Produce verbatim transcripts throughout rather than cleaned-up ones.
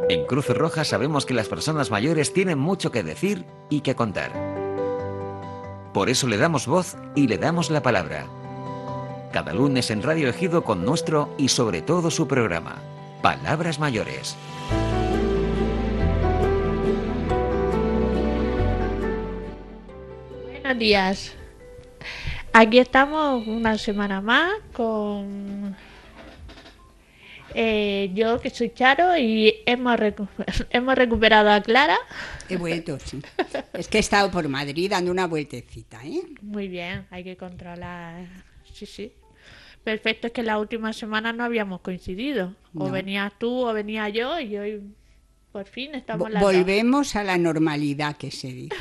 En Cruz Roja sabemos que las personas mayores tienen mucho que decir y que contar. Por eso le damos voz y le damos la palabra. Cada lunes en Radio Ejido con nuestro y sobre todo su programa, Palabras Mayores. Buenos días. Aquí estamos una semana más con eh, yo, que soy Charo, y hemos, recu- hemos recuperado a Clara. He vuelto, sí. Es que he estado por Madrid dando una vueltecita, ¿eh? Muy bien, hay que controlar. Sí, sí. Perfecto, es que la última semana no habíamos coincidido. O No. venías tú o venía yo, y hoy por fin estamos Vo- las dos. Volvemos a la normalidad, que se dice.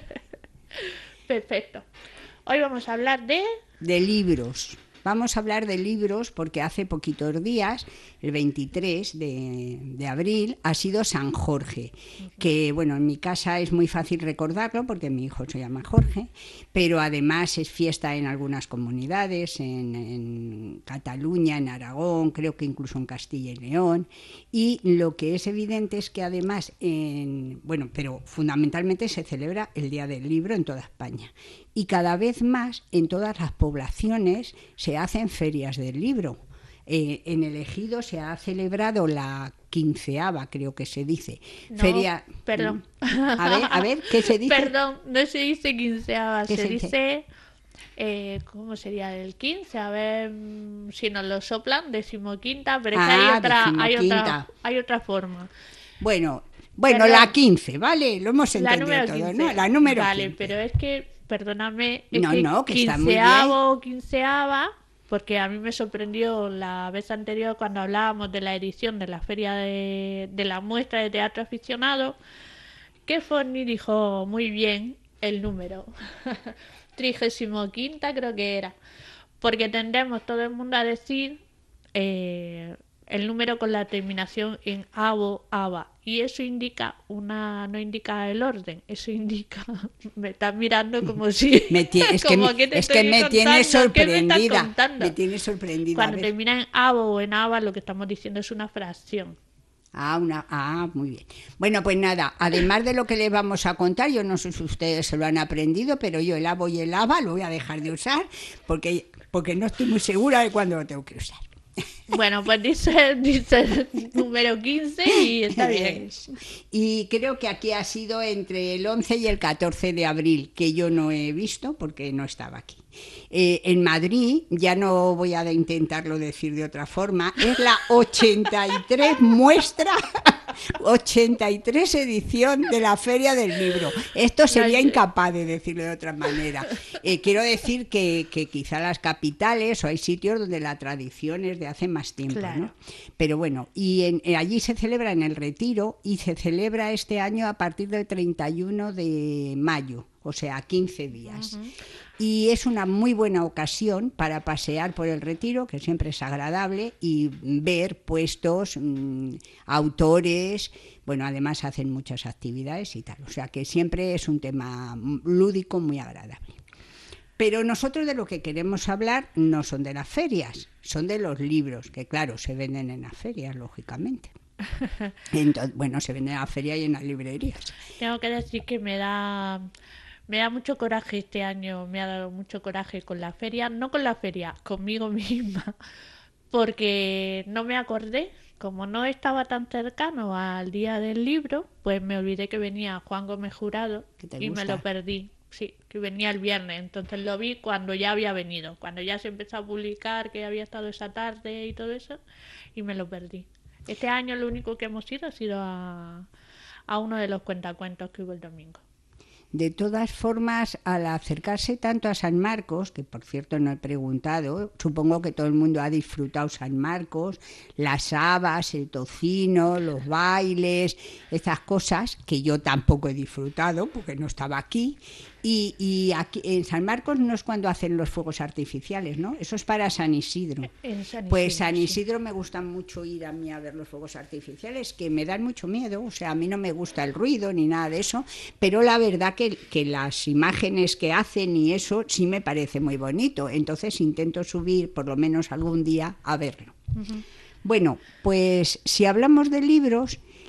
Perfecto. Hoy vamos a hablar de... De libros. Vamos a hablar de libros porque hace poquitos días, el veintitrés de, de abril, ha sido San Jorge, que bueno, en mi casa es muy fácil recordarlo porque mi hijo se llama Jorge, pero además es fiesta en algunas comunidades, en, en Cataluña, en Aragón, creo que incluso en Castilla y León, y lo que es evidente es que además, en, bueno, pero fundamentalmente se celebra el Día del Libro en toda España. Y cada vez más en todas las poblaciones se hacen ferias del libro. Eh, en el Ejido se ha celebrado la quinceava, creo que se dice. No, Feria. perdón. A ver, a ver, ¿qué se dice? Perdón, no se dice quinceava, ¿Qué se, se dice... dice? Eh, ¿Cómo sería el quince? A ver mm, si nos lo soplan, decimoquinta, pero es que Ah, hay otra, hay decimoquinta. otra, hay otra forma. Bueno, bueno, Perdón. la quince, ¿vale? Lo hemos La entendido número todo, quince. ¿no? La número Vale, quince. pero es que, perdóname, es No, que no, que está muy quinceavo o quinceava, porque a mí me sorprendió la vez anterior cuando hablábamos de la edición de la feria de, de la muestra de teatro aficionado, que Forni dijo muy bien el número. Trigésimo quinta creo que era. Porque tendemos todo el mundo a decir eh, el número con la terminación en avo, ava. Y eso indica una, no indica el orden, eso indica, me estás mirando como si, Me tie- es que, como me, te es que estoy me tiene contando, ¿qué me estás sorprendida. contando? Me tiene sorprendida. Cuando a ver. termina en avo o en ava, lo que estamos diciendo es una fracción. Ah, una, ah, muy bien. Bueno, pues nada, además de lo que les vamos a contar, yo no sé si ustedes se lo han aprendido, pero yo el avo y el ava lo voy a dejar de usar porque, porque no estoy muy segura de cuándo lo tengo que usar. Bueno, pues dice, dice el número quince y está bien. Y creo que aquí ha sido entre el once y el catorce de abril, que yo no he visto porque no estaba aquí. Eh, en Madrid, ya no voy a intentarlo decir de otra forma, es la ochenta y tres muestra, ochenta y tres edición de la Feria del Libro. Esto sería incapaz de decirlo de otra manera. Eh, quiero decir que, que quizá las capitales o hay sitios donde la tradición es de hace más tiempo, Claro. ¿no? Pero bueno, y en, eh, allí se celebra en el Retiro y se celebra este año a partir del treinta y uno de mayo, o sea, quince días. Uh-huh. Y es una muy buena ocasión para pasear por el Retiro, que siempre es agradable, y ver puestos, mmm, autores, bueno, además hacen muchas actividades y tal, o sea que siempre es un tema lúdico muy agradable. Pero nosotros de lo que queremos hablar no son de las ferias, son de los libros, que claro, se venden en las ferias, lógicamente. Entonces, bueno, se venden en la feria y en las librerías. Tengo que decir que me da... Me da mucho coraje este año, me ha dado mucho coraje con la feria, no con la feria, conmigo misma, porque no me acordé, como no estaba tan cercano al día del libro, pues me olvidé que venía Juan Gómez Jurado y gusta? me lo perdí, sí, que venía el viernes, entonces lo vi cuando ya había venido, cuando ya se empezó a publicar que había estado esa tarde y todo eso, y me lo perdí. Este año lo único que hemos ido ha sido a, a uno de los cuentacuentos que hubo el domingo. De todas formas, al acercarse tanto a San Marcos, que por cierto no he preguntado, supongo que todo el mundo ha disfrutado San Marcos, las habas, el tocino, los bailes, esas cosas que yo tampoco he disfrutado porque no estaba aquí. Y, y aquí en San Marcos no es cuando hacen los fuegos artificiales, ¿no? Eso es para San Isidro. En San Isidro pues San sí. Isidro me gusta mucho ir a mí a ver los fuegos artificiales, que me dan mucho miedo, o sea, a mí no me gusta el ruido ni nada de eso, pero la verdad que, que las imágenes que hacen y eso sí me parece muy bonito, entonces intento subir por lo menos algún día a verlo. Uh-huh. Bueno, pues si hablamos de libros,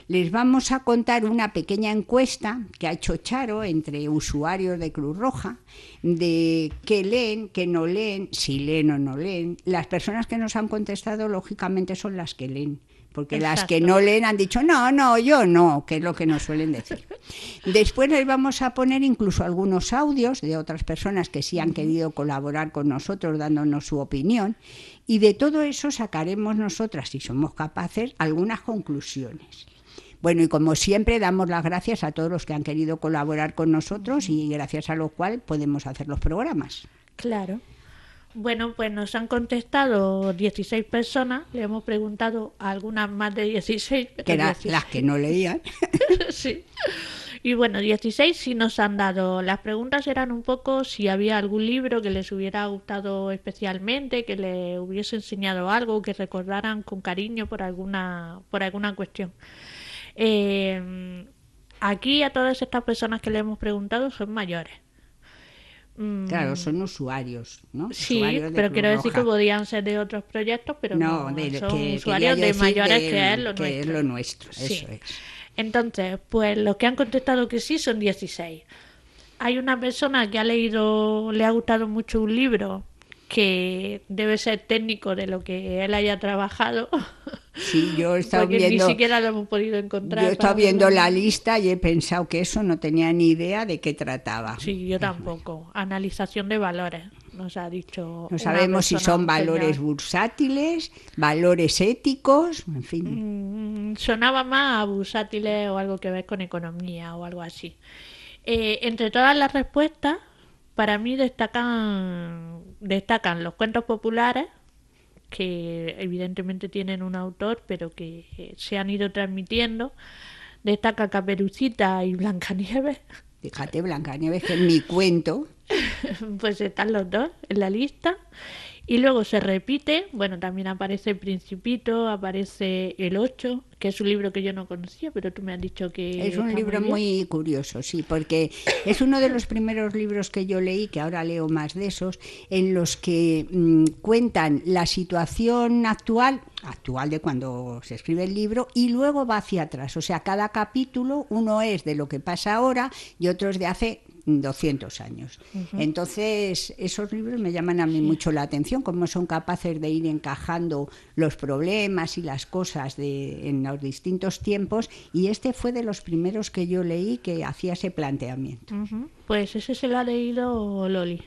les vamos a contar una pequeña encuesta que ha hecho Charo entre usuarios de Cruz Roja, de qué leen, qué no leen, si leen o no leen. Las personas que nos han contestado, lógicamente, son las que leen. Porque Exacto. las que no leen han dicho, no, no, yo no, que es lo que nos suelen decir. Después les vamos a poner incluso algunos audios de otras personas que sí han querido colaborar con nosotros dándonos su opinión. Y de todo eso sacaremos nosotras, si somos capaces, algunas conclusiones. Bueno, y como siempre damos las gracias a todos los que han querido colaborar con nosotros y gracias a lo cual podemos hacer los programas. Claro. Bueno, pues nos han contestado dieciséis personas, le hemos preguntado a algunas más de dieciséis. Que eran las que no leían. Sí. Y bueno, dieciséis sí nos han dado. Las preguntas eran un poco si había algún libro que les hubiera gustado especialmente, que les hubiese enseñado algo, que recordaran con cariño por alguna, por alguna cuestión. Eh, aquí a todas estas personas que le hemos preguntado son mayores. Claro, son usuarios, ¿no? Sí, usuarios pero quiero decir que podían ser de otros proyectos, pero no, no de, son que, usuarios de mayores que, que, es lo que nuestro. es lo nuestro, sí. Eso es. Entonces, pues los que han contestado que sí son dieciséis. Hay una persona que ha leído, le ha gustado mucho un libro que debe ser técnico de lo que él haya trabajado. Sí, yo he estado porque viendo, ni siquiera lo hemos podido encontrar. Yo he estado viendo la lista y he pensado que eso no tenía ni idea de qué trataba. Sí, yo tampoco. Analización de valores, nos ha dicho. No sabemos si son valores bursátiles, valores éticos, en fin. Mm, sonaba más a bursátiles o algo que ver con economía o algo así. Eh, entre todas las respuestas, para mí destacan, destacan los cuentos populares, que evidentemente tienen un autor, pero que se han ido transmitiendo. Destaca Caperucita y Blancanieves. Fíjate, Blancanieves, que es mi cuento. Pues están los dos en la lista. Y luego se repite, bueno, también aparece El Principito, aparece El Ocho, que es un libro que yo no conocía, pero tú me has dicho que es un libro muy, muy curioso, sí, porque es uno de los primeros libros que yo leí, que ahora leo más de esos, en los que mmm, cuentan la situación actual, actual de cuando se escribe el libro, y luego va hacia atrás. O sea, cada capítulo, uno es de lo que pasa ahora y otro es de hace doscientos años. Uh-huh. Entonces, esos libros me llaman a mí sí. mucho la atención, cómo son capaces de ir encajando los problemas y las cosas de, en los distintos tiempos, y este fue de los primeros que yo leí que hacía ese planteamiento. Uh-huh. Pues ese se lo ha leído Loli.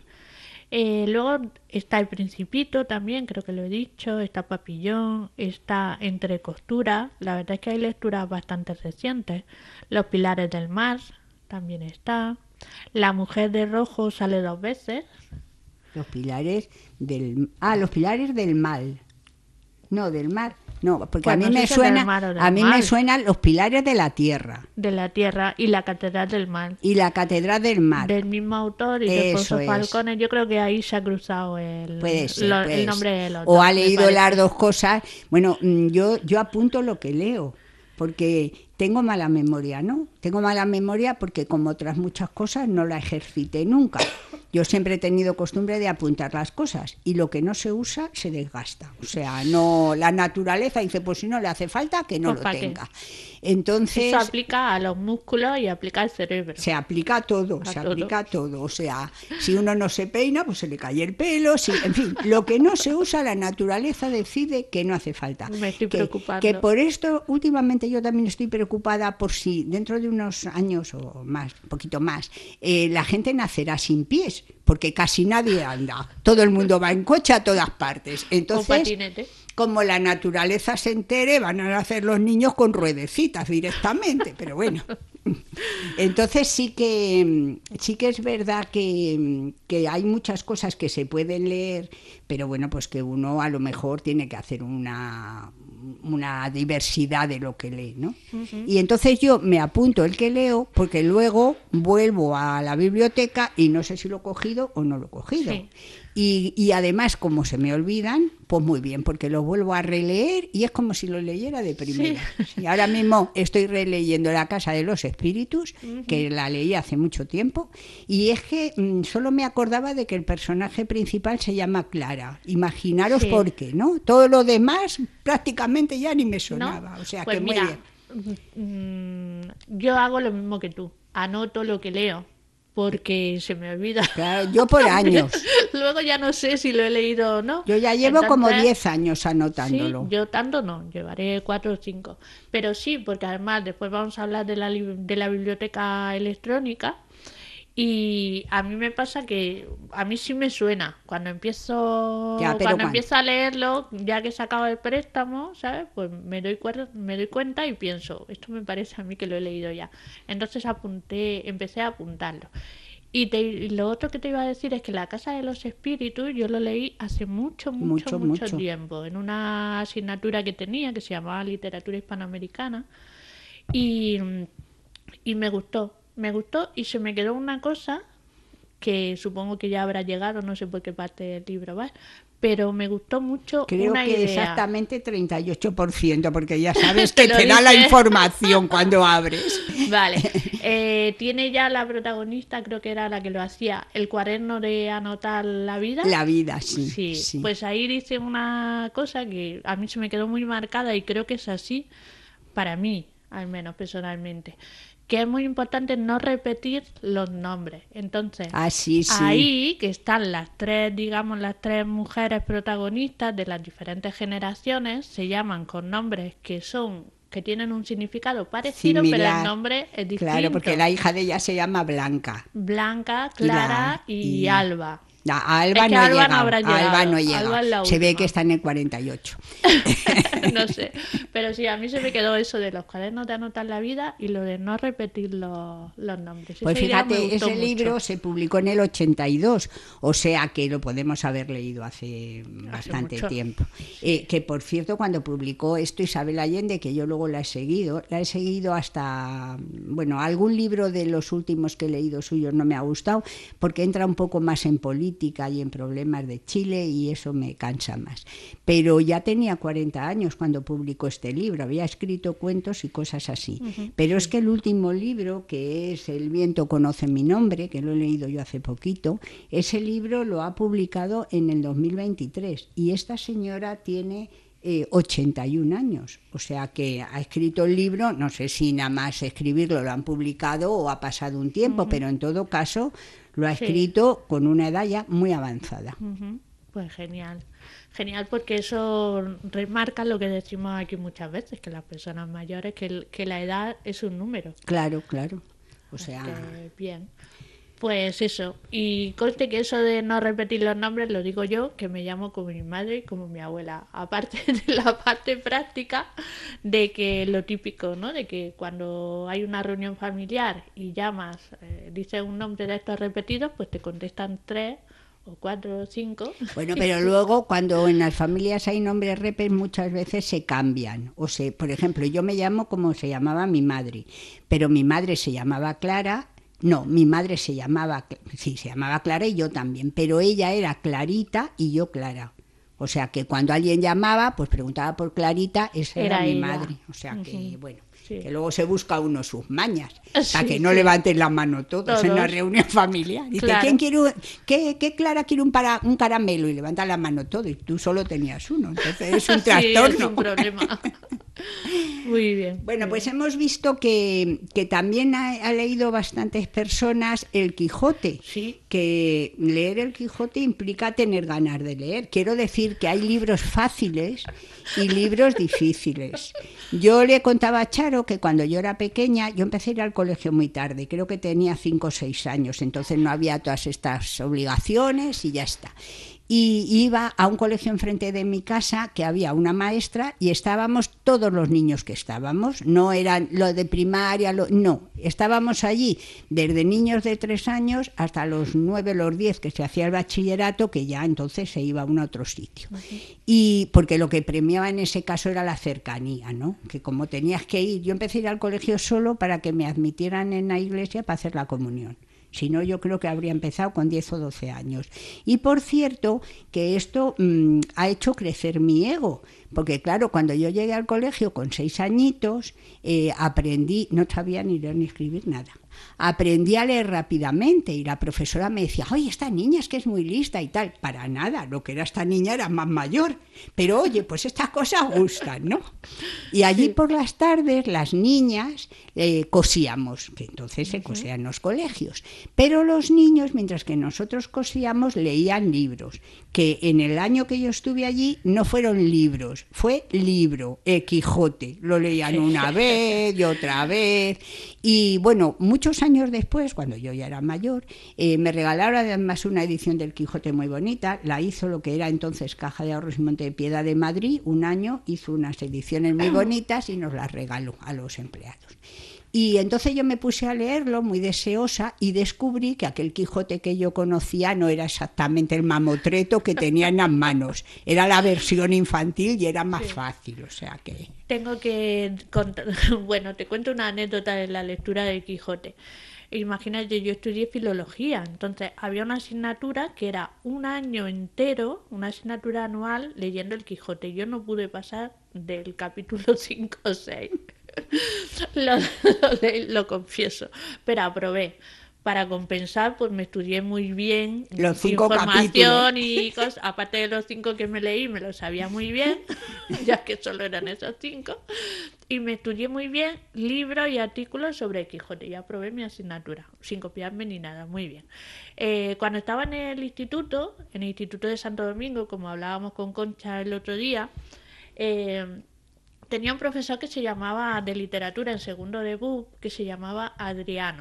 Eh, luego está El Principito también, creo que lo he dicho, está Papillón, está Entre Costuras, la verdad es que hay lecturas bastante recientes. Los Pilares del Mar también está. La Mujer de Rojo sale dos veces. Los pilares del ah, los pilares del mal. No, del mar. No, porque pues a mí no me suena a mí mal. me suenan Los Pilares de la Tierra. De la Tierra y La Catedral del Mar. Y La Catedral del Mar. Del mismo autor y de Alfonso Falcones. Yo creo que ahí se ha cruzado el, puede ser, lo, puede el nombre del autor. O ha leído las dos cosas. Bueno, yo yo apunto lo que leo, porque tengo mala memoria, ¿no? Tengo mala memoria porque, como otras muchas cosas, no la ejercité nunca. Yo siempre he tenido costumbre de apuntar las cosas y lo que no se usa se desgasta. O sea, no, la naturaleza dice, pues si no le hace falta, que no pues lo tenga. Qué. Entonces, eso aplica a los músculos y aplica al cerebro. Se aplica a todo, a se todo. aplica a todo. O sea, si uno no se peina, pues se le cae el pelo. Si, en fin, lo que no se usa, la naturaleza decide que no hace falta. Me estoy que, preocupando. Que por esto, últimamente yo también estoy preocupada por si dentro de unos años o más, un poquito más, eh, la gente nacerá sin pies, porque casi nadie anda. Todo el mundo va en coche a todas partes. Entonces, como la naturaleza se entere, van a nacer los niños con ruedecitas directamente, pero bueno. Entonces sí que sí que es verdad que, que hay muchas cosas que se pueden leer, pero bueno, pues que uno a lo mejor tiene que hacer una, una diversidad de lo que lee, ¿no? Uh-huh. Y entonces yo me apunto el que leo, porque luego vuelvo a la biblioteca y no sé si lo he cogido o no lo he cogido. Sí. Y, y además, como se me olvidan, pues muy bien, porque lo vuelvo a releer y es como si lo leyera de primera. Sí. Y ahora mismo estoy releyendo La Casa de los Espíritus, uh-huh. que la leí hace mucho tiempo, y es que mmm, solo me acordaba de que el personaje principal se llama Clara. Imaginaros sí. por qué, ¿no? Todo lo demás prácticamente ya ni me sonaba. No, o sea, pues que mira, muy bien. mm, yo hago lo mismo que tú, anoto lo que leo, porque se me olvida. Claro, yo por años. Luego ya no sé si lo he leído o no. Yo ya llevo Entonces, como diez años anotándolo. Sí, yo tanto no, llevaré cuatro o cinco. Pero sí, porque además después vamos a hablar de la, li- de la biblioteca electrónica. Y a mí me pasa que a mí sí me suena. Cuando empiezo, Ya, pero cuando cuan- empiezo a leerlo, ya que he sacado el préstamo, ¿sabes? Pues me doy, cuer- me doy cuenta y pienso, esto me parece a mí que lo he leído ya. Entonces apunté, empecé a apuntarlo. Y, te- y lo otro que te iba a decir es que La Casa de los Espíritus yo lo leí hace mucho, mucho, Mucho, mucho, mucho. tiempo, en una asignatura que tenía que se llamaba Literatura Hispanoamericana. Y, y me gustó, me gustó y se me quedó una cosa que supongo que ya habrá llegado, no sé por qué parte del libro va, pero me gustó mucho Creo una que idea. exactamente treinta y ocho por ciento, porque ya sabes Te que lo te da la dije. información cuando abres. Vale, eh, tiene ya la protagonista, creo que era la que lo hacía, el cuaderno de anotar la vida. La vida, sí. Sí, sí. pues ahí dice una cosa que a mí se me quedó muy marcada y creo que es así para mí, al menos personalmente, que es muy importante no repetir los nombres. Entonces, Ah, sí, sí. ahí que están las tres, digamos, las tres mujeres protagonistas de las diferentes generaciones, se llaman con nombres que son, que tienen un significado parecido, pero Similar. el nombre es distinto. Claro, porque la hija de ella se llama Blanca. Blanca, Y la- Clara y, y- Alba. A Alba Es que no ha Alba no llegado. habrá Alba llegado. no llega. Alba es la Se ve última. que está en el cuarenta y ocho. No sé, pero sí, a mí se me quedó eso de los cuadernos de anotar la vida y lo de no repetir los, los nombres. Pues Esa idea me fíjate, gustó ese mucho. libro se publicó en el ochenta y dos, o sea que lo podemos haber leído hace bastante mucho. tiempo. Eh, que por cierto, cuando publicó esto Isabel Allende, que yo luego la he seguido, la he seguido hasta, bueno, algún libro de los últimos que he leído suyos no me ha gustado, porque entra un poco más en política y en problemas de Chile y eso me cansa más. Pero ya tenía cuarenta años cuando publicó este libro, había escrito cuentos y cosas así. Ujú, Pero sí. es que el último libro, que es El viento conoce mi nombre, que lo he leído yo hace poquito, ese libro lo ha publicado en el dos mil veintitrés y esta señora tiene eh, ochenta y un años, o sea que ha escrito el libro, no sé si nada más escribirlo lo han publicado o ha pasado un tiempo, Ujú. pero en todo caso lo ha Sí. escrito con una edad ya muy avanzada. Ujú, pues genial. Genial porque eso remarca lo que decimos aquí muchas veces, que las personas mayores, que, el- que la edad es un número. Claro, claro. O Así sea, que, bien. Pues eso. Y conste que eso de no repetir los nombres lo digo yo, que me llamo como mi madre y como mi abuela. Aparte de la parte práctica de que lo típico, ¿no? De que cuando hay una reunión familiar y llamas, eh, dices un nombre de estos repetidos, pues te contestan tres o cuatro o cinco. bueno, pero luego cuando en las familias hay nombres repes muchas veces se cambian. O sea, por ejemplo, yo me llamo como se llamaba mi madre, pero mi madre se llamaba Clara. No, mi madre se llamaba, sí, se llamaba Clara y yo también, pero ella era Clarita y yo Clara. O sea que cuando alguien llamaba, pues preguntaba por Clarita, esa era, Era mi ella. madre. O sea que, Ujú. bueno, Sí. que luego se busca uno sus mañas, Sí, para que no sí. levanten la mano todos, en Todos. una reunión familiar. Dice, Claro. ¿quién quiere un- qué, qué Clara quiere un, para, un caramelo? Y levanta la mano todo, y tú solo tenías uno. Entonces es un Sí, es trastorno. un problema. Muy bien. Bueno, muy pues bien. hemos visto que, que también ha, ha leído bastantes personas el Quijote, Sí. que leer el Quijote implica tener ganas de leer. Quiero decir que hay libros fáciles y libros difíciles. Yo le contaba a Charo que cuando yo era pequeña, yo empecé a ir al colegio muy tarde, creo que tenía cinco o seis años, entonces no había todas estas obligaciones y ya está. Y iba a un colegio enfrente de mi casa que había una maestra y estábamos todos los niños que estábamos, no eran lo de primaria, lo, no, estábamos allí desde niños de tres años hasta los nueve, los diez que se hacía el bachillerato, que ya entonces se iba a un otro sitio. Y porque lo que premiaba en ese caso era la cercanía, ¿no? Que como tenías que ir, yo empecé a ir al colegio solo para que me admitieran en la iglesia para hacer la comunión. Si no, yo creo que habría empezado con diez o doce años. Y por cierto, que esto mmm, ha hecho crecer mi ego, porque claro, cuando yo llegué al colegio con seis añitos, eh, aprendí, no sabía ni leer ni escribir nada. aprendí a leer rápidamente y la profesora me decía, oye, esta niña es que es muy lista y tal. Para nada, lo que era esta niña era más mayor. Pero oye, pues estas cosas gustan, ¿no? Y allí sí. por las tardes las niñas eh, cosíamos, que entonces se cosía en los colegios. Pero los niños, mientras que nosotros cosíamos, leían libros. Que en el año que yo estuve allí no fueron libros, fue libro, el Quijote. Lo leían una vez y otra vez. Y bueno, muchos años después, cuando yo ya era mayor, eh, me regalaron además una edición del Quijote muy bonita. La hizo lo que era entonces Caja de Ahorros y Montepiedad de Madrid. Un año hizo unas ediciones muy bonitas y nos las regaló a los empleados. Y entonces yo me puse a leerlo muy deseosa y descubrí que aquel Quijote que yo conocía no era exactamente el mamotreto que tenía en las manos, era la versión infantil y era más sí. fácil, o sea que... Tengo que contar, bueno, te cuento una anécdota de la lectura del Quijote. Imagínate, yo estudié filología, entonces había una asignatura que era un año entero, una asignatura anual leyendo el Quijote. Yo no pude pasar del capítulo cinco o seis. Lo, lo, lo confieso, pero aprobé. Para compensar, pues me estudié muy bien los cinco información capítulos. Y cosas, aparte de los cinco que me leí, me los sabía muy bien, ya que solo eran esos cinco, y me estudié muy bien libros y artículos sobre el Quijote, y aprobé mi asignatura, sin copiarme ni nada, muy bien. Eh, cuando estaba en el instituto, en el Instituto de Santo Domingo, como hablábamos con Concha el otro día, eh, tenía un profesor que se llamaba, de literatura en segundo de B U P, que se llamaba Adriano.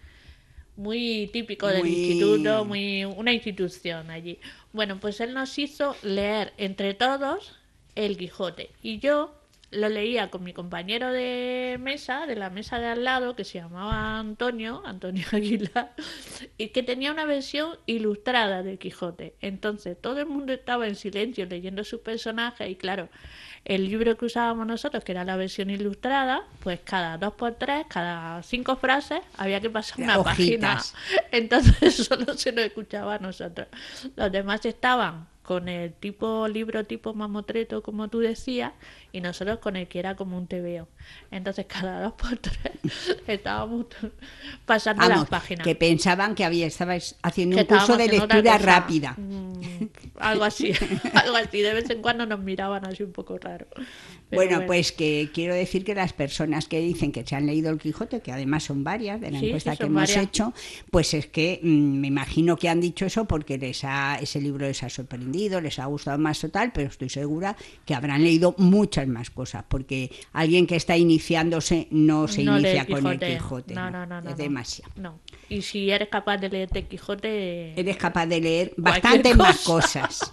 Muy típico del muy... instituto, muy una institución allí. Bueno, pues él nos hizo leer entre todos el Quijote. Y yo lo leía con mi compañero de mesa, de la mesa de al lado, que se llamaba Antonio, Antonio Aguilar, y que tenía una versión ilustrada del Quijote. Entonces todo el mundo estaba en silencio leyendo su personaje y claro, el libro que usábamos nosotros, que era la versión ilustrada, pues cada dos por tres, cada cinco frases, había que pasar una Hojitas. página. Entonces solo se nos escuchaba a nosotros. Los demás estaban con el tipo libro tipo mamotreto, como tú decías, y nosotros con el que era como un tebeo. Entonces cada dos por tres estábamos pasando Vamos, las páginas. Que pensaban que había estabais haciendo que un curso de lectura rápida. Mm, algo así, algo así. De vez en cuando nos miraban así un poco raro. Pero bueno, bueno, pues que quiero decir que las personas que dicen que se han leído el Quijote, que además son varias de la sí, encuesta sí, que hemos varias. hecho, pues es que mmm, me imagino que han dicho eso porque les ha, ese libro les ha sorprendido, les ha gustado más o tal, pero estoy segura que habrán leído muchas más cosas, porque alguien que está iniciándose no se no inicia lee con el Quijote. Quijote. No, no, no, no, no, es no. demasiado. No. Y si eres capaz de leerte el Quijote... Eres capaz de leer Cualquier bastantes cosa. más cosas.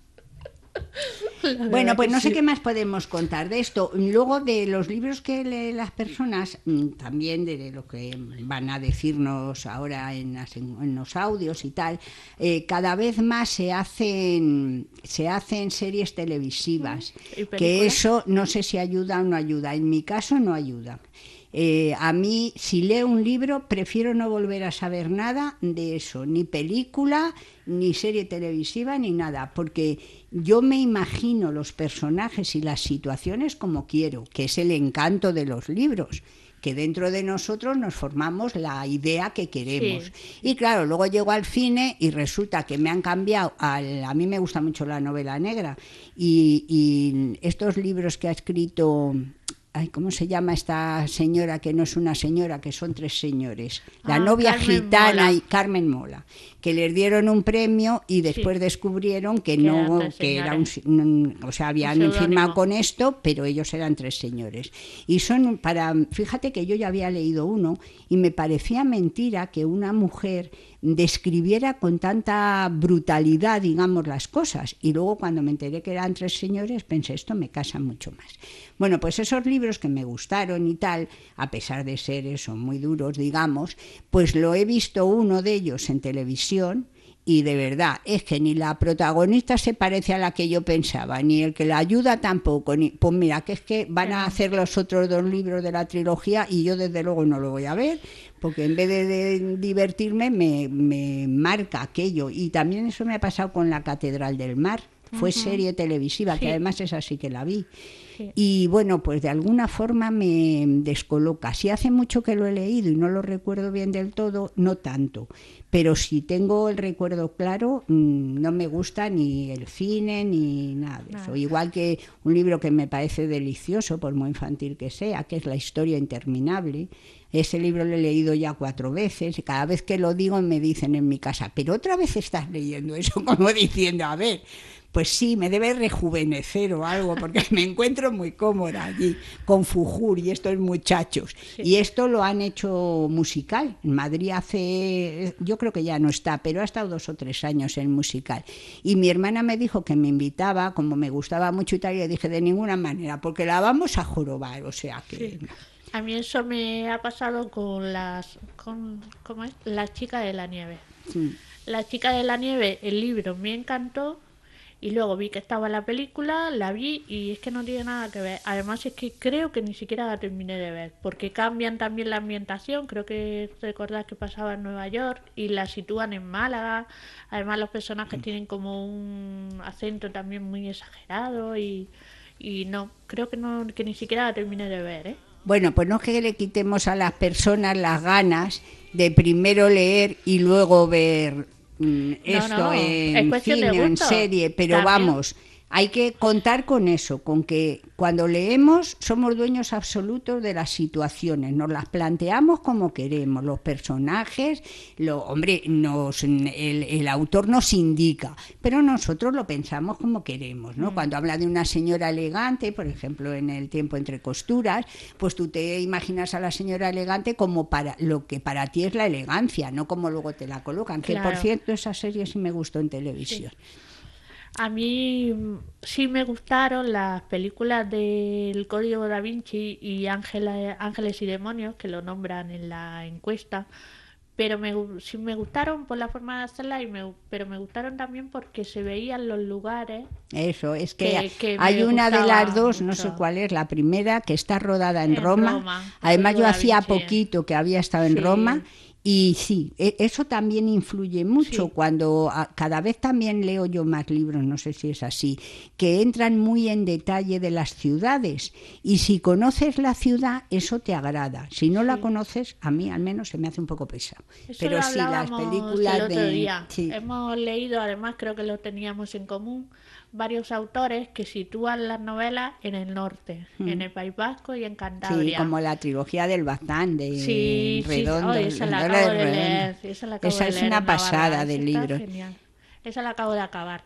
Bueno, pues no sé sí. qué más podemos contar de esto. Luego de los libros que leen las personas, también de lo que van a decirnos ahora en, las, en los audios y tal, eh, cada vez más se hacen, se hacen series televisivas, que eso no sé si ayuda o no ayuda. En mi caso no ayuda. Eh, a mí, si leo un libro, prefiero no volver a saber nada de eso, ni película, ni serie televisiva, ni nada, porque yo me imagino los personajes y las situaciones como quiero, que es el encanto de los libros, que dentro de nosotros nos formamos la idea que queremos. Sí. Y claro, luego llego al cine y resulta que me han cambiado, al, a mí me gusta mucho la novela negra, y, y estos libros que ha escrito... Ay, ¿cómo se llama esta señora que no es una señora, que son tres señores? La ah, novia Carmen gitana Mola. y Carmen Mola, que les dieron un premio y después sí. descubrieron que, que no, que era un, un, o sea, habían un firmado con esto, pero ellos eran tres señores. Y son para, fíjate que yo ya había leído uno y me parecía mentira que una mujer describiera con tanta brutalidad, digamos, las cosas. Y luego cuando me enteré que eran tres señores, pensé, esto me casa mucho más. Bueno, pues esos libros que me gustaron y tal, a pesar de ser eso, muy duros, digamos, pues lo he visto uno de ellos en televisión y de verdad, es que ni la protagonista se parece a la que yo pensaba, ni el que la ayuda tampoco. Ni, pues mira, que es que van a hacer los otros dos libros de la trilogía y yo desde luego no lo voy a ver, porque en vez de, de divertirme me, me marca aquello. Y también eso me ha pasado con La Catedral del Mar, fue uh-huh. serie televisiva, sí. que además esa sí que la vi. Sí. Y bueno, pues de alguna forma me descoloca. Si hace mucho que lo he leído y no lo recuerdo bien del todo, no tanto. Pero si tengo el recuerdo claro, mmm, no me gusta ni el cine ni nada de eso. Nada. Igual que un libro que me parece delicioso, por muy infantil que sea, que es La historia interminable. Ese libro lo he leído ya cuatro veces y cada vez que lo digo me dicen en mi casa, pero otra vez estás leyendo eso, como diciendo, a ver, pues sí, me debe rejuvenecer o algo, porque me encuentro muy cómoda allí con Fujur y estos muchachos. Sí. Y esto lo han hecho musical. En Madrid hace, yo creo que ya no está, pero ha estado dos o tres años en musical. Y mi hermana me dijo que me invitaba, como me gustaba mucho y tal, y le dije, de ninguna manera, porque la vamos a jorobar, o sea que... Sí. A mí eso me ha pasado con las con ¿cómo es? La chica de la nieve. Sí. La chica de la nieve, el libro me encantó y luego vi que estaba la película, la vi y es que no tiene nada que ver. Además es que creo que ni siquiera la terminé de ver porque cambian también la ambientación. Creo que recordás que pasaba en Nueva York y la sitúan en Málaga. Además los personajes tienen como un acento también muy exagerado y, y no, creo que no que ni siquiera la terminé de ver, ¿eh? Bueno, pues no es que le quitemos a las personas las ganas de primero leer y luego ver mm, esto no, en es cuestión de cine o en gusto. serie, pero También. vamos, hay que contar con eso, con que cuando leemos somos dueños absolutos de las situaciones, nos las planteamos como queremos, los personajes, lo, hombre, nos, el, el autor nos indica, pero nosotros lo pensamos como queremos, ¿no? Mm. Cuando habla de una señora elegante, por ejemplo, en El tiempo entre costuras, pues tú te imaginas a la señora elegante como para lo que para ti es la elegancia, no como luego te la colocan, que Claro. por cierto esa serie sí me gustó en televisión. Sí. A mí sí me gustaron las películas del Código Da Vinci y Ángela, Ángeles y Demonios, que lo nombran en la encuesta, pero me, sí me gustaron por la forma de hacerla, y me, pero me gustaron también porque se veían los lugares. Eso, es que, que, que hay una de las dos, mucho. No sé cuál es, la primera, que está rodada en, en Roma. Roma. Además yo Da hacía Vinci. poquito que había estado en Sí. Roma. Y sí, eso también influye mucho Sí. cuando a, cada vez también leo yo más libros, no sé si es así, que entran muy en detalle de las ciudades. Y si conoces la ciudad, eso te agrada. Si no Sí. la conoces, a mí al menos se me hace un poco pesado. Eso Pero lo sí, las hablábamos películas el otro de... día. Sí. Hemos leído, además creo que lo teníamos en común, varios autores que sitúan las novelas en el norte, Mm. en el País Vasco y en Cantabria. Sí, como la trilogía del Baztán de Sí, Redondo. sí, oh, esa la Redondo, acabo de Redondo. leer. Esa, la acabo Esa de es leer una en Navarra. pasada Esa del está libro. Genial. Esa la acabo de acabar.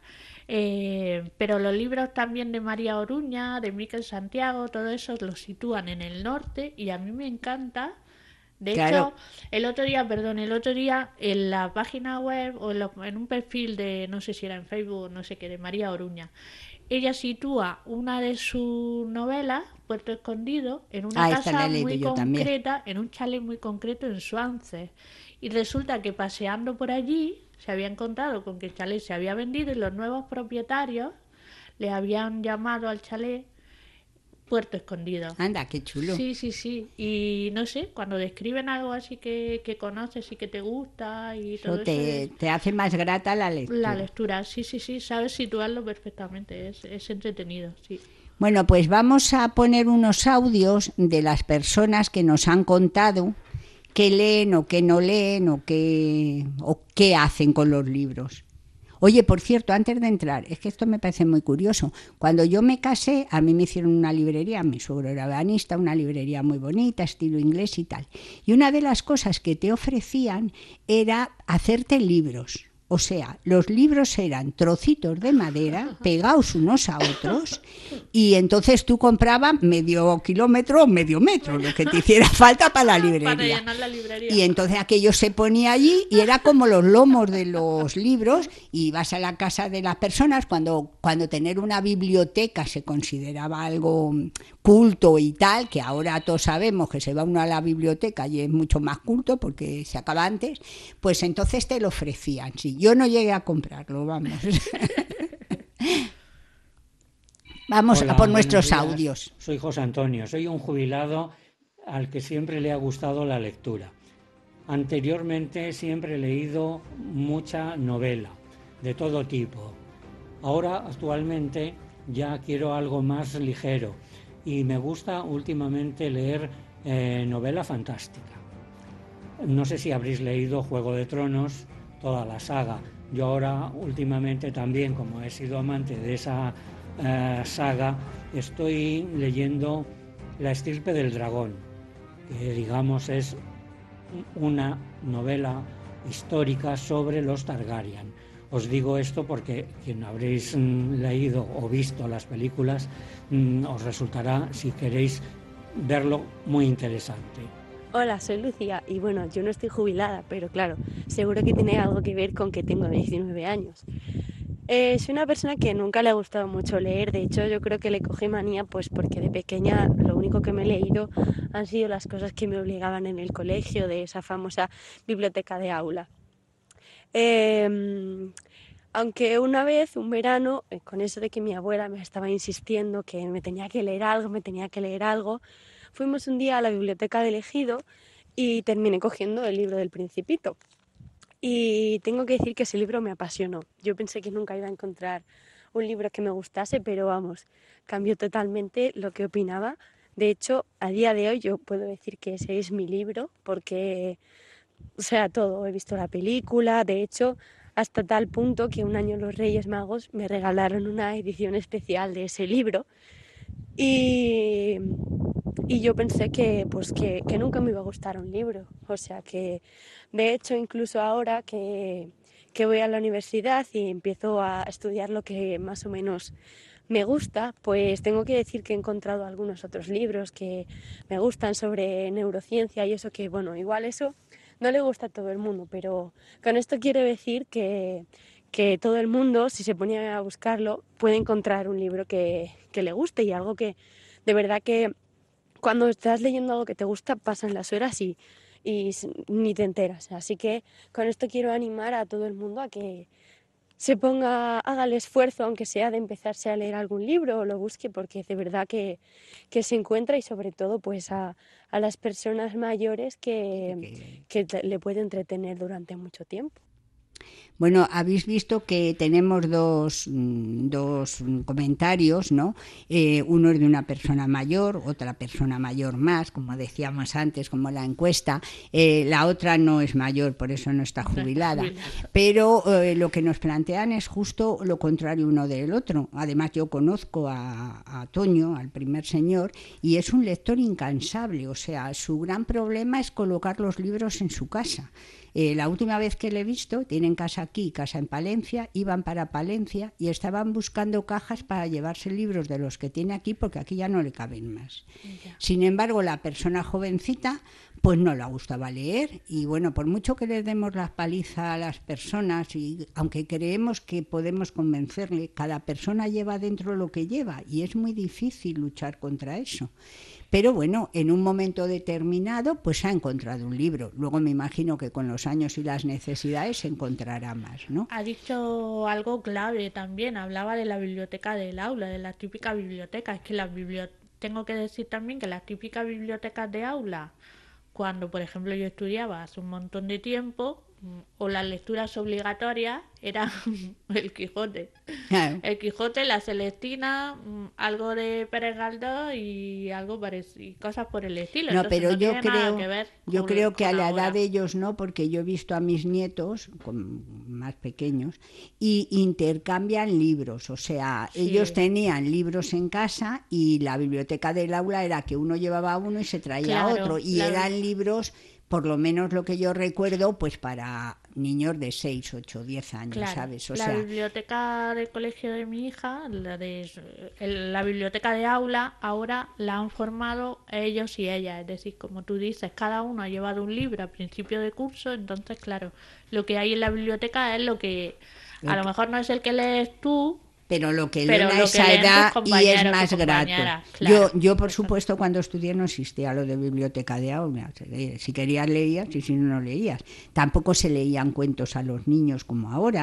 Eh, pero los libros también de María Oruña, de Miquel Santiago, todo eso los sitúan en el norte y a mí me encanta. De Claro. hecho, el otro día, perdón, el otro día en la página web o en, lo, en un perfil de, no sé si era en Facebook o no sé qué, de María Oruña, ella sitúa una de sus novelas, Puerto Escondido, en una Ah, esta la casa he leído muy yo también. concreta, en un chalet muy concreto en Suances. Y resulta que paseando por allí se había encontrado con que el chalet se había vendido y los nuevos propietarios le habían llamado al chalet Puerto Escondido. Anda, qué chulo. Sí, sí, sí. Y no sé, cuando describen algo así que, que conoces y que te gusta y todo Eso te, eso. te hace más grata la lectura. La lectura, sí, sí, sí, sabes situarlo perfectamente, es, es entretenido, sí. Bueno, pues vamos a poner unos audios de las personas que nos han contado qué leen o qué no leen o qué, o qué hacen con los libros. Oye, por cierto, antes de entrar, es que esto me parece muy curioso. Cuando yo me casé, a mí me hicieron una librería, mi suegro era ebanista, una librería muy bonita, estilo inglés y tal. Y una de las cosas que te ofrecían era hacerte libros. O sea, los libros eran trocitos de madera pegados unos a otros y entonces tú comprabas medio kilómetro o medio metro, lo que te hiciera falta para la librería. Para llenar la librería. Y entonces aquello se ponía allí y era como los lomos de los libros, y ibas a la casa de las personas cuando, cuando tener una biblioteca se consideraba algo culto y tal, que ahora todos sabemos que se va uno a la biblioteca y es mucho más culto porque se acaba antes, pues entonces te lo ofrecían, sí. Yo no llegué a comprarlo, vamos. Vamos Hola, a por nuestros buenos días. audios. Soy José Antonio, soy un jubilado al que siempre le ha gustado la lectura. Anteriormente siempre he leído mucha novela, de todo tipo. Ahora, actualmente, ya quiero algo más ligero. Y me gusta últimamente leer eh, novela fantástica. No sé si habréis leído Juego de Tronos, toda la saga. Yo ahora últimamente también, como he sido amante de esa eh, saga, estoy leyendo La estirpe del dragón, que digamos es una novela histórica sobre los Targaryen. Os digo esto porque quien habréis mm, leído o visto las películas mm, os resultará, si queréis verlo, muy interesante. Hola, soy Lucía y bueno, yo no estoy jubilada, pero claro, seguro que tiene algo que ver con que tengo diecinueve años. Eh, soy una persona que nunca le ha gustado mucho leer, de hecho yo creo que le cogí manía pues porque de pequeña lo único que me he leído han sido las cosas que me obligaban en el colegio, de esa famosa biblioteca de aula. Eh, aunque una vez, un verano, eh, con eso de que mi abuela me estaba insistiendo que me tenía que leer algo, me tenía que leer algo, fuimos un día a la biblioteca del Ejido y terminé cogiendo el libro del Principito. Y tengo que decir que ese libro me apasionó. Yo pensé que nunca iba a encontrar un libro que me gustase, pero vamos, cambió totalmente lo que opinaba. De hecho, a día de hoy yo puedo decir que ese es mi libro porque, o sea, todo, he visto la película, de hecho, hasta tal punto que un año los Reyes Magos me regalaron una edición especial de ese libro y, y yo pensé que, pues, que, que nunca me iba a gustar un libro. O sea que, de hecho, incluso ahora que, que voy a la universidad y empiezo a estudiar lo que más o menos me gusta, pues tengo que decir que he encontrado algunos otros libros que me gustan sobre neurociencia y eso que, bueno, igual eso no le gusta a todo el mundo, pero con esto quiero decir que, que todo el mundo, si se pone a buscarlo, puede encontrar un libro que, que le guste y algo que, de verdad que cuando estás leyendo algo que te gusta, pasan las horas y, y ni te enteras. Así que con esto quiero animar a todo el mundo a que se ponga, haga el esfuerzo, aunque sea de empezarse a leer algún libro o lo busque, porque de verdad que, que se encuentra y sobre todo pues a, a las personas mayores que, que le puede entretener durante mucho tiempo. Bueno, habéis visto que tenemos dos, dos comentarios, ¿no? Eh, uno es de una persona mayor, otra persona mayor más, como decíamos antes, como la encuesta. Eh, la otra no es mayor, por eso no está jubilada. Pero eh, lo que nos plantean es justo lo contrario uno del otro. Además, yo conozco a, a Toño, al primer señor, y es un lector incansable. O sea, su gran problema es colocar los libros en su casa. Eh, la última vez que le he visto, tienen casa aquí, casa en Palencia, iban para Palencia y estaban buscando cajas para llevarse libros de los que tiene aquí porque aquí ya no le caben más. Ya. Sin embargo, la persona jovencita pues no le gustaba leer y bueno, por mucho que le demos la paliza a las personas y aunque creemos que podemos convencerle, cada persona lleva dentro lo que lleva y es muy difícil luchar contra eso. Pero bueno, en un momento determinado pues ha encontrado un libro. Luego me imagino que con los años y las necesidades se encontrará más, ¿no? Ha dicho algo clave también, hablaba de la biblioteca del aula, de la típica biblioteca. Es que la biblioteca, tengo que decir también que las típicas bibliotecas de aula, cuando por ejemplo yo estudiaba hace un montón de tiempo, o las lecturas obligatorias, era el Quijote. Claro. El Quijote, la Celestina, algo de Pérez Galdós y algo parecido, cosas por el estilo. No, Entonces, pero no yo tiene creo, nada que ver yo con, creo que con a la ahora. edad de ellos no, porque yo he visto a mis nietos con, más pequeños y intercambian libros, o sea, sí. Ellos tenían libros en casa y la biblioteca del aula era que uno llevaba uno y se traía claro, otro y la... eran libros, por lo menos lo que yo recuerdo, pues para niños de seis, ocho, diez años, claro, ¿sabes? O la sea, biblioteca del colegio de mi hija, la de el, la biblioteca de aula, ahora la han formado ellos y ellas, es decir, como tú dices, cada uno ha llevado un libro a principio de curso, entonces, claro, lo que hay en la biblioteca es lo que a lo mejor no es el que lees tú, pero lo que pero leen lo a esa edad y es más grato. Claro, yo, yo, por supuesto, cuando estudié no existía lo de biblioteca de aula. Si querías leías y si no, no leías. Tampoco se leían cuentos a los niños como ahora.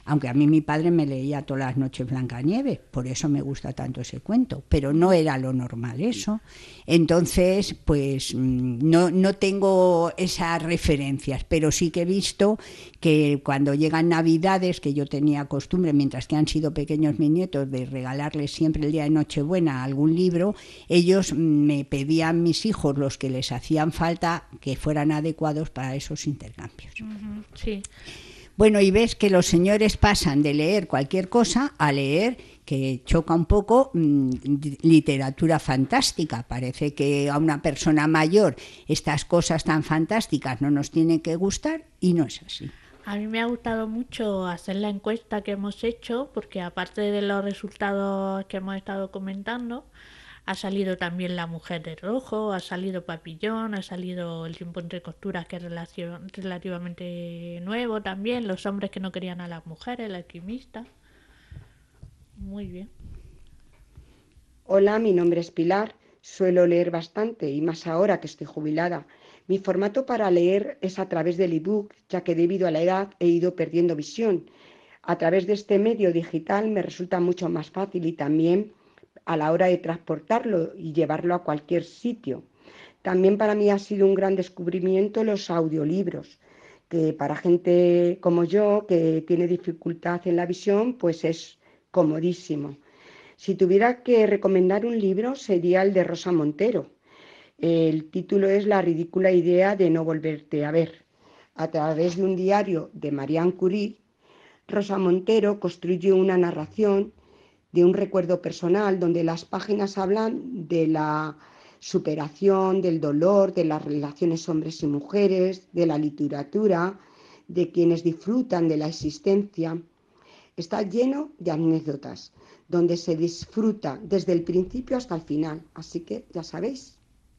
Aunque a mí mi padre me leía todas las noches Blancanieves, por eso me gusta tanto ese cuento, pero no era lo normal eso. Entonces, pues no, no tengo esas referencias, pero sí que he visto que cuando llegan Navidades, que yo tenía costumbre, mientras que han sido pequeños mis nietos, de regalarles siempre el día de Nochebuena algún libro, ellos me pedían, mis hijos, los que les hacían falta, que fueran adecuados para esos intercambios. Uh-huh, sí. Bueno, y ves que los señores pasan de leer cualquier cosa a leer, que choca un poco, mmm, literatura fantástica. Parece que a una persona mayor estas cosas tan fantásticas no nos tienen que gustar, y no es así. A mí me ha gustado mucho hacer la encuesta que hemos hecho, porque aparte de los resultados que hemos estado comentando, ha salido también La mujer de rojo, ha salido Papillón, ha salido El tiempo entre costuras, que es relacion- relativamente nuevo también, Los hombres que no querían a las mujeres, El alquimista. Muy bien. Hola, mi nombre es Pilar. Suelo leer bastante, y más ahora que estoy jubilada. Mi formato para leer es a través del ebook, ya que debido a la edad he ido perdiendo visión. A través de este medio digital me resulta mucho más fácil, y también a la hora de transportarlo y llevarlo a cualquier sitio. También para mí ha sido un gran descubrimiento los audiolibros, que para gente como yo, que tiene dificultad en la visión, pues es comodísimo. Si tuviera que recomendar un libro, sería el de Rosa Montero. El título es La ridícula idea de no volverte a ver. A través de un diario de Marianne Curie, Rosa Montero construye una narración de un recuerdo personal, donde las páginas hablan de la superación, del dolor, de las relaciones hombres y mujeres, de la literatura, de quienes disfrutan de la existencia. Está lleno de anécdotas, donde se disfruta desde el principio hasta el final. Así que ya sabéis.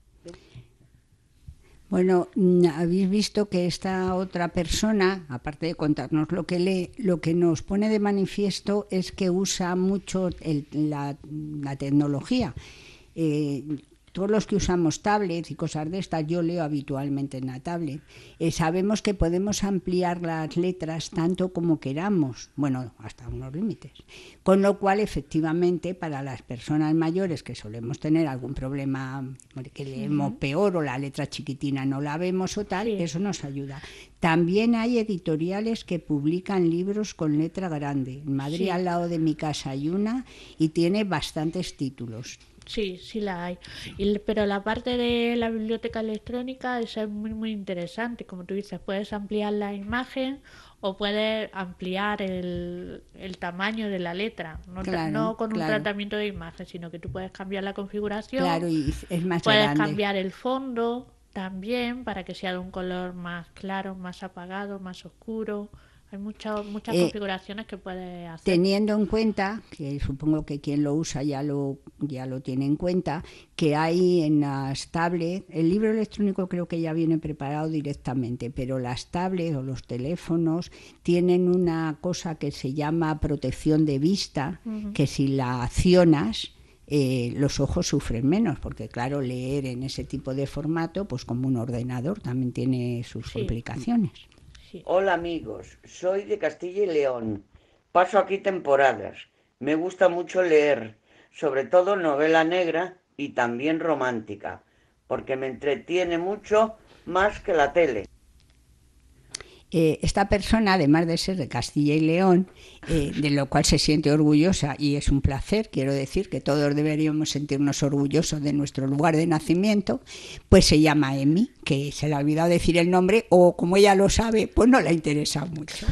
Bueno, habéis visto que esta otra persona, aparte de contarnos lo que lee, lo que nos pone de manifiesto es que usa mucho el, la, la tecnología. Eh, todos los que usamos tablets y cosas de estas, yo leo habitualmente en la tablet, eh, sabemos que podemos ampliar las letras tanto como queramos, bueno, hasta unos límites. Con lo cual, efectivamente, para las personas mayores que solemos tener algún problema, que leemos uh-huh. peor, o la letra chiquitina no la vemos o tal, sí. Eso nos ayuda. También hay editoriales que publican libros con letra grande. En Madrid, sí. Al lado de mi casa hay una, y tiene bastantes títulos. Sí, sí la hay. Y, pero la parte de la biblioteca electrónica esa es muy, muy interesante. Como tú dices, puedes ampliar la imagen o puedes ampliar el, el tamaño de la letra. No, claro, no con claro. un tratamiento de imagen, sino que tú puedes cambiar la configuración. Claro, y es más puedes grande. cambiar el fondo también para que sea de un color más claro, más apagado, más oscuro. Hay muchas muchas eh, configuraciones que puedes hacer. Teniendo en cuenta, que supongo que quien lo usa ya lo, ya lo tiene en cuenta, que hay en las tablets, el libro electrónico creo que ya viene preparado directamente, pero las tablets o los teléfonos tienen una cosa que se llama protección de vista, uh-huh. que si la accionas, eh, los ojos sufren menos, porque claro, leer en ese tipo de formato, pues como un ordenador, también tiene sus sí. complicaciones. Hola amigos, soy de Castilla y León. Paso aquí temporadas. Me gusta mucho leer, sobre todo novela negra y también romántica, porque me entretiene mucho más que la tele. Eh, esta persona, además de ser de Castilla y León, eh, de lo cual se siente orgullosa, y es un placer, quiero decir que todos deberíamos sentirnos orgullosos de nuestro lugar de nacimiento, pues se llama Emi, que se le ha olvidado decir el nombre, o como ella lo sabe, pues no le ha interesado mucho.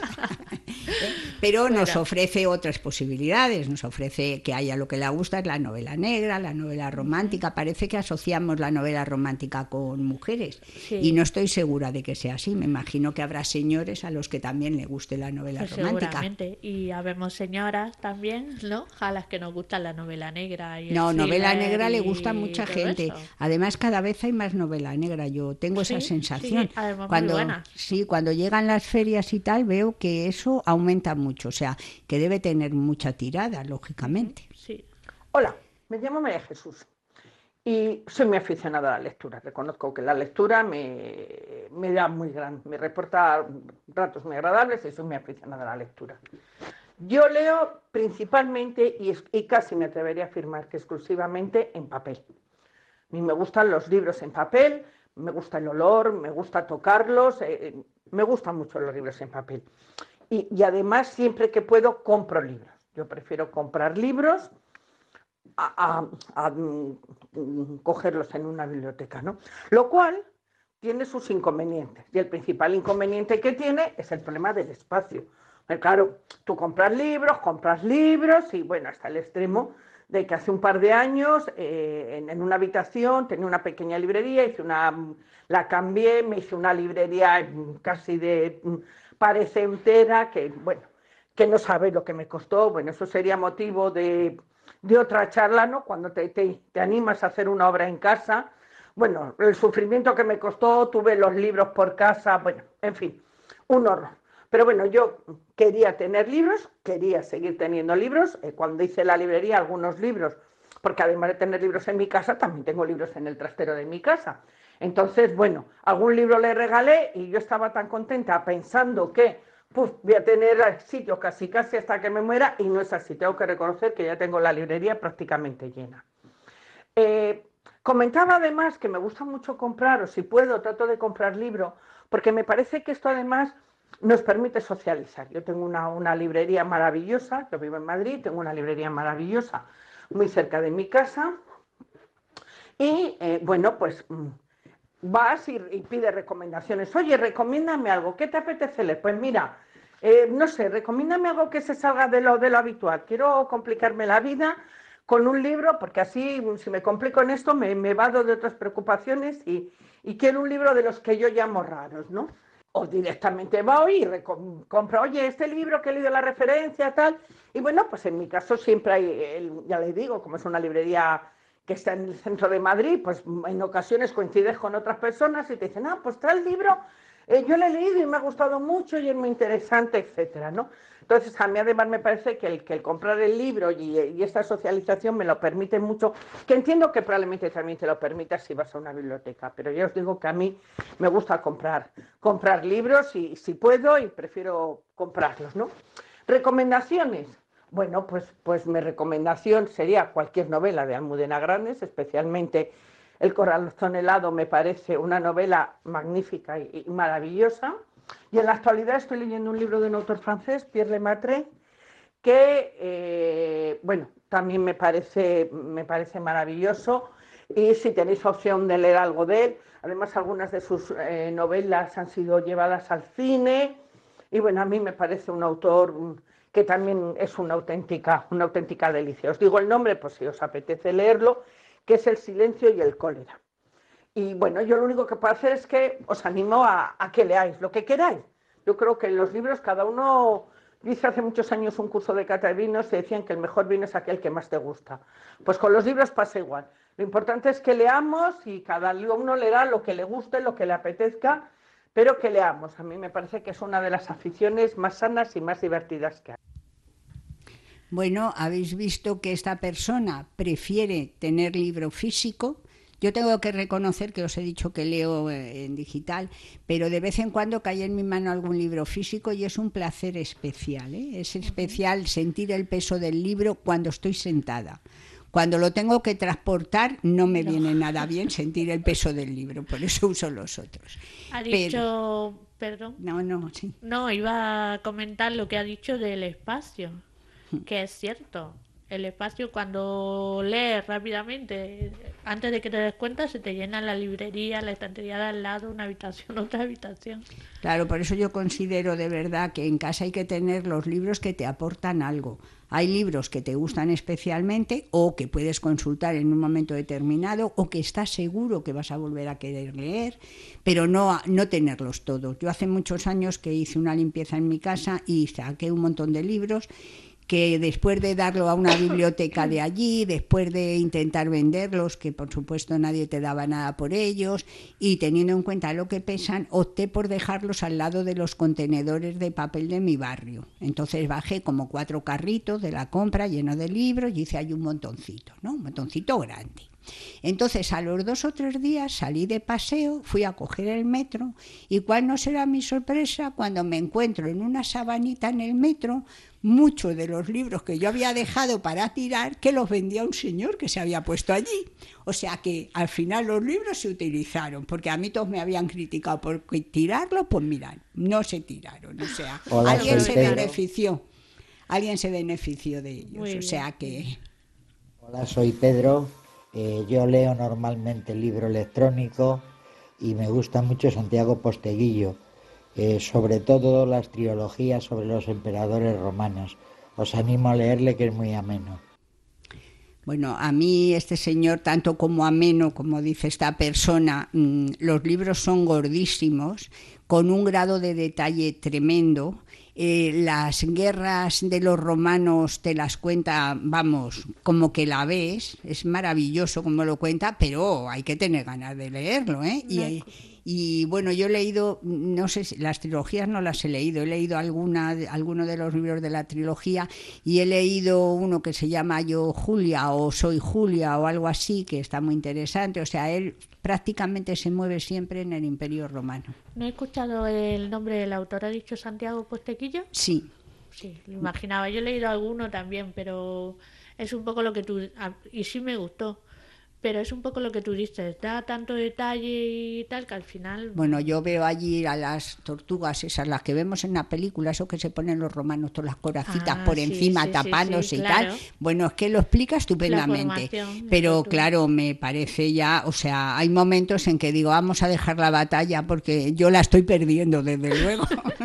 Pero nos ofrece otras posibilidades, nos ofrece que haya lo que le gusta, es la novela negra, la novela romántica. Parece que asociamos la novela romántica con mujeres, sí. y no estoy segura de que sea así. Me imagino que habrá señores a los que también le guste la novela pues romántica. Seguramente, y habemos señoras también, ¿no? A las que nos gusta la novela negra. Y el no, novela negra le gusta a y mucha gente. Eso. Además, cada vez hay más novela negra. Yo tengo sí, esa sensación. Sí, además cuando, muy buena. Sí, cuando llegan las ferias y tal, veo que eso aumenta mucho. O sea, que debe tener mucha tirada, lógicamente. Sí. Hola, me llamo María Jesús Y soy muy aficionada a la lectura. Reconozco que la lectura me, me da muy gran, me reporta ratos muy agradables y soy muy aficionada a la lectura. Yo leo principalmente y, y casi me atrevería a afirmar que exclusivamente en papel. A mí me gustan los libros en papel, me gusta el olor, me gusta tocarlos, eh, me gustan mucho los libros en papel. Y, y además siempre que puedo compro libros. Yo prefiero comprar libros a, a, a cogerlos en una biblioteca, ¿no? Lo cual tiene sus inconvenientes. Y el principal inconveniente que tiene es el problema del espacio. Claro, tú compras libros, compras libros y bueno, hasta el extremo de que hace un par de años eh, en, en una habitación tenía una pequeña librería, hice una, la cambié, me hice una librería casi de pared entera, que bueno, que no sabes lo que me costó. Bueno, eso sería motivo de, de otra charla, ¿no? Cuando te, te, te animas a hacer una obra en casa, bueno, el sufrimiento que me costó, tuve los libros por casa, bueno, en fin, un horror. Pero bueno, yo quería tener libros, quería seguir teniendo libros. Eh, cuando hice la librería, algunos libros, porque además de tener libros en mi casa, también tengo libros en el trastero de mi casa. Entonces, bueno, algún libro le regalé y yo estaba tan contenta pensando que pues, voy a tener sitio casi casi hasta que me muera, y no es así. Tengo que reconocer que ya tengo la librería prácticamente llena. Eh, comentaba además que me gusta mucho comprar, o si puedo, trato de comprar libros, porque me parece que esto además nos permite socializar. Yo tengo una, una librería maravillosa, yo vivo en Madrid, tengo una librería maravillosa muy cerca de mi casa y, eh, bueno, pues vas y, y pides recomendaciones. Oye, recomiéndame algo, ¿qué te apetece leer? Pues mira, eh, no sé, recomiéndame algo que se salga de lo, de lo habitual. Quiero complicarme la vida con un libro, porque así, si me complico en esto, me, me vado de otras preocupaciones y, y quiero un libro de los que yo llamo raros, ¿no? O directamente voy y compro, oye, este libro que he leído la referencia, tal. Y bueno, pues en mi caso siempre hay, el, ya les digo, como es una librería que está en el centro de Madrid, pues en ocasiones coincides con otras personas y te dicen, ah, pues tal libro, eh, yo lo he leído y me ha gustado mucho y es muy interesante, etcétera, ¿no? Entonces, a mí además me parece que el, que el comprar el libro y, y esta socialización me lo permite mucho, que entiendo que probablemente también te lo permitas si vas a una biblioteca, pero ya os digo que a mí me gusta comprar, comprar libros y si puedo y prefiero comprarlos, ¿no? Recomendaciones. Bueno, pues, pues mi recomendación sería cualquier novela de Almudena Grandes, especialmente El corazón helado me parece una novela magnífica y, y maravillosa. Y en la actualidad estoy leyendo un libro de un autor francés, Pierre Lemaitre, que, eh, bueno, también me parece, me parece maravilloso. Y si tenéis opción de leer algo de él, además algunas de sus eh, novelas han sido llevadas al cine. Y bueno, a mí me parece un autor que también es una auténtica, una auténtica delicia. Os digo el nombre, pues si os apetece leerlo, que es El silencio y el cólera. Y bueno, yo lo único que puedo hacer es que os animo a, a que leáis lo que queráis. Yo creo que en los libros cada uno, yo hice hace muchos años un curso de cata de vinos y decían que el mejor vino es aquel que más te gusta. Pues con los libros pasa igual. Lo importante es que leamos y cada uno leerá lo que le guste, lo que le apetezca, pero que leamos. A mí me parece que es una de las aficiones más sanas y más divertidas que hay. Bueno, habéis visto que esta persona prefiere tener libro físico. Yo tengo que reconocer que os he dicho que leo en digital, pero de vez en cuando cae en mi mano algún libro físico y es un placer especial, ¿eh? Es especial sentir el peso del libro cuando estoy sentada. Cuando lo tengo que transportar no me no. viene nada bien sentir el peso del libro, por eso uso los otros. Ha dicho, pero, perdón. No, no, sí. No, iba a comentar lo que ha dicho del espacio, que es cierto. El espacio, cuando lees rápidamente, antes de que te des cuenta, se te llena la librería, la estantería de al lado, una habitación, otra habitación. Claro, por eso yo considero de verdad que en casa hay que tener los libros que te aportan algo. Hay libros que te gustan especialmente o que puedes consultar en un momento determinado o que estás seguro que vas a volver a querer leer, pero no, no tenerlos todos. Yo hace muchos años que hice una limpieza en mi casa y saqué un montón de libros que después de darlo a una biblioteca de allí, después de intentar venderlos, que por supuesto nadie te daba nada por ellos, y teniendo en cuenta lo que pesan, opté por dejarlos al lado de los contenedores de papel de mi barrio. Entonces bajé como cuatro carritos de la compra llenos de libros y hice ahí un montoncito, ¿no? Un montoncito grande. Entonces, a los dos o tres días salí de paseo, fui a coger el metro, y cuál no será mi sorpresa cuando me encuentro en una sabanita en el metro muchos de los libros que yo había dejado para tirar, que los vendía un señor que se había puesto allí. O sea que al final los libros se utilizaron, porque a mí todos me habían criticado por tirarlos, pues mirad, no se tiraron. O sea, Hola, alguien se Pedro. benefició, alguien se benefició de ellos. Muy o sea que... Hola, soy Pedro. Eh, yo leo normalmente libro electrónico y me gusta mucho Santiago Posteguillo, eh, sobre todo las trilogías sobre los emperadores romanos. Os animo a leerle, que es muy ameno. Bueno, a mí este señor, tanto como ameno, como dice esta persona, mmm, los libros son gordísimos, con un grado de detalle tremendo. Eh, las guerras de los romanos te las cuenta, vamos, como que la ves, es maravilloso como lo cuenta, pero hay que tener ganas de leerlo, ¿eh? Y, y bueno, yo he leído, no sé, las trilogías no las he leído, he leído alguna, alguno de los libros de la trilogía, y he leído uno que se llama Yo Julia o Soy Julia o algo así, que está muy interesante. O sea, él prácticamente se mueve siempre en el Imperio Romano. ¿No he escuchado el nombre del autor? ¿Ha dicho Santiago Posteguillo? Sí. Sí, lo imaginaba. Yo he leído alguno también, pero es un poco lo que tú... Y sí me gustó, pero es un poco lo que tú dices. Da tanto detalle y tal que al final... Bueno, yo veo allí a las tortugas esas, las que vemos en la película, eso que se ponen los romanos, todas las coracitas Ah, por sí, encima, sí, tapándose sí, sí, y claro. tal. Bueno, es que lo explica estupendamente. formación de Pero tortuga. claro, me parece ya, o sea, hay momentos en que digo, vamos a dejar la batalla porque yo la estoy perdiendo, desde luego.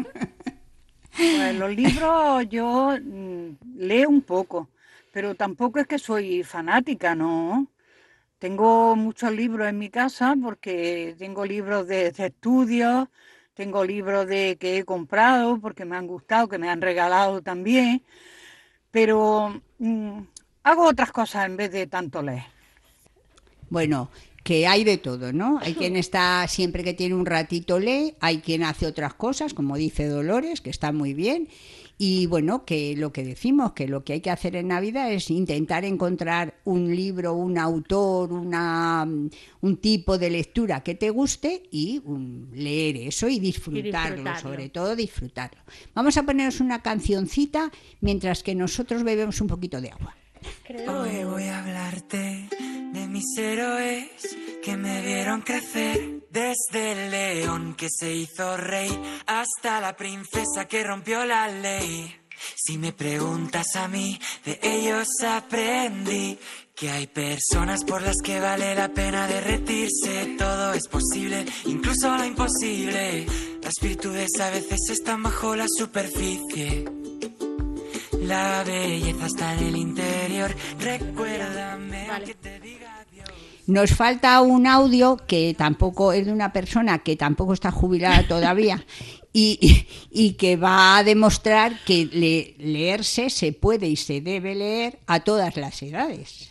Pues los libros yo mm, leo un poco, pero tampoco es que soy fanática, ¿no? Tengo muchos libros en mi casa porque tengo libros de, de estudios, tengo libros de que he comprado porque me han gustado, que me han regalado también, pero mm, hago otras cosas en vez de tanto leer. Bueno, que hay de todo, ¿no? Hay quien está, siempre que tiene un ratito lee, hay quien hace otras cosas, como dice Dolores, que está muy bien. Y bueno, que lo que decimos, que lo que hay que hacer en Navidad es intentar encontrar un libro, un autor, una, un tipo de lectura que te guste y um, leer eso y disfrutarlo, Y disfrutarlo. sobre todo disfrutarlo. Vamos a ponernos una cancioncita mientras que nosotros bebemos un poquito de agua. Hoy voy a hablarte de mis héroes que me vieron crecer, desde el león que se hizo rey hasta la princesa que rompió la ley. Si me preguntas a mí, de ellos aprendí que hay personas por las que vale la pena derretirse. Todo es posible, incluso lo imposible. Las virtudes a veces están bajo la superficie. La belleza está en el interior. Recuérdame Vale. que te diga adiós. Nos falta un audio que tampoco es de una persona que tampoco está jubilada todavía y, y, y que va a demostrar que le, leerse se puede y se debe leer a todas las edades.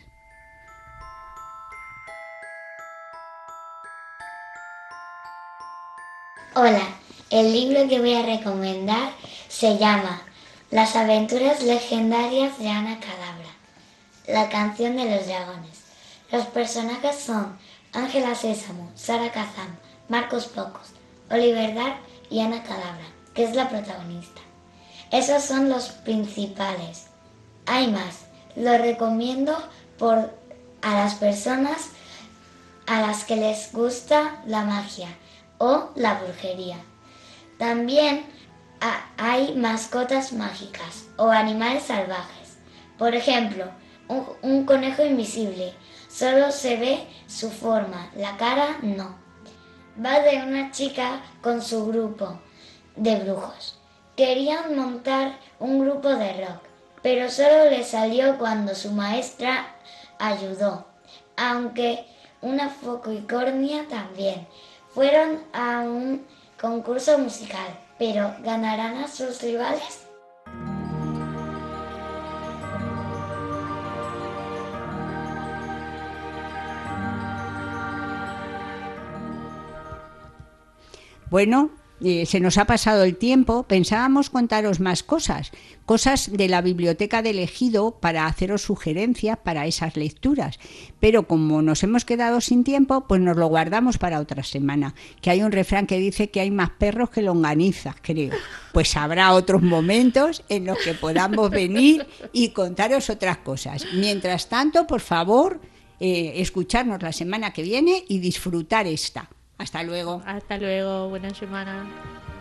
Hola, el libro que voy a recomendar se llama Las aventuras legendarias de Ana Cadabra, la canción de los dragones. Los personajes son Ángela Sésamo, Sara Kazan, Marcos Pocos, Oliver Dart y Ana Cadabra, que es la protagonista. Esos son los principales. Hay más. Lo recomiendo por a las personas a las que les gusta la magia o la brujería. También a- hay mascotas mágicas o animales salvajes. Por ejemplo, un, un conejo invisible. Solo se ve su forma, la cara no. Va de una chica con su grupo de brujos. Querían montar un grupo de rock, pero solo le salió cuando su maestra ayudó, aunque una focoicornia también. Fueron a un concurso musical, pero ¿ganarán a sus rivales? Bueno, eh, se nos ha pasado el tiempo. Pensábamos contaros más cosas, cosas de la biblioteca del Ejido para haceros sugerencias para esas lecturas, pero como nos hemos quedado sin tiempo, pues nos lo guardamos para otra semana, que hay un refrán que dice que hay más perros que longanizas, creo. Pues habrá otros momentos en los que podamos venir y contaros otras cosas. Mientras tanto, por favor, eh, escucharnos la semana que viene y disfrutar esta. Hasta luego. Hasta luego, buena semana.